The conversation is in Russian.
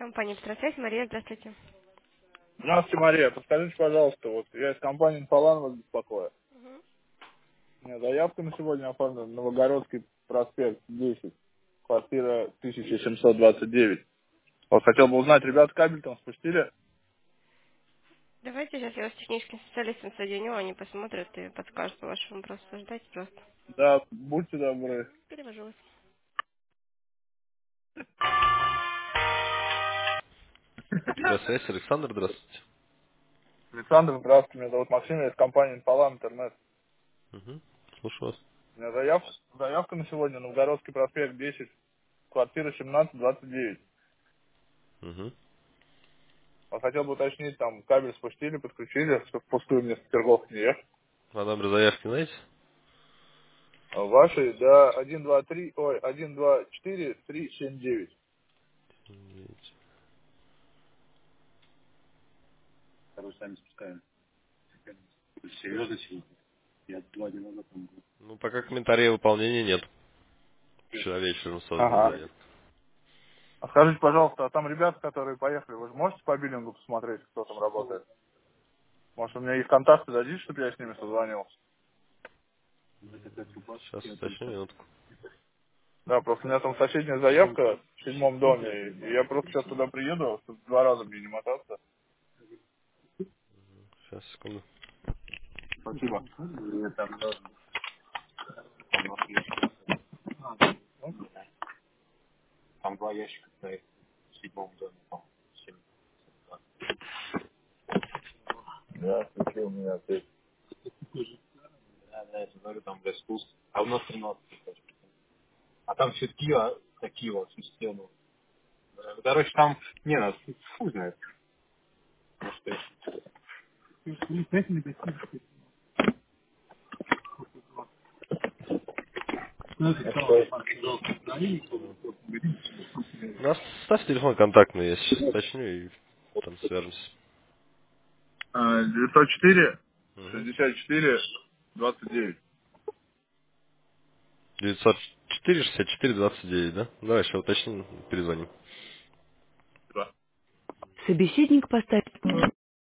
Компания «Петросвязь». Мария, здравствуйте. Здравствуйте, Мария. Подскажите, пожалуйста, вот я из компании «Инфолан» вас беспокою. У меня заявка на сегодня оформлена. Новогородский проспект 10, квартира 1729. Вот хотел бы узнать, ребята кабель там спустили? Давайте сейчас я вас с техническим специалистом соединю, они посмотрят и подскажут по вашему вопросу. Ждайте просто. Да, будьте добры. Перевожу вас. Связь, Александр, здравствуйте. Александр, здравствуйте. Меня зовут Максим, я из компании «Инфолан Интернет». Угу. Слушаю вас. У меня заявка на сегодня. Новогородский проспект 10, квартира 1729. Угу. Вот хотел бы уточнить, там кабель спустили, подключили, чтобы впустую мне с Петергофа не ехать. А номер заявки знаете? Ваши, да, 123, ой, 124 379. Ну, пока комментариев выполнения нет. Вчера вечером создана Ага. заявка. А скажите, пожалуйста, а там ребята, которые поехали, вы же можете по биллингу посмотреть, кто там работает? Может, у меня их контакты дадите, чтобы я с ними созвонился? Сейчас уточню минутку. Да, просто у меня там соседняя заявка в седьмом доме, и я просто сейчас туда приеду, чтобы 2 раза мне не мотаться. Сейчас, секунду. Спасибо. Да, включи у меня здесь. У нас ставь телефон контактный, я сейчас уточню и там свяжемся. 904 Угу. 64 29. 904 64 29, да? Давай сейчас уточним, перезвоним. Да. Собеседник поставил.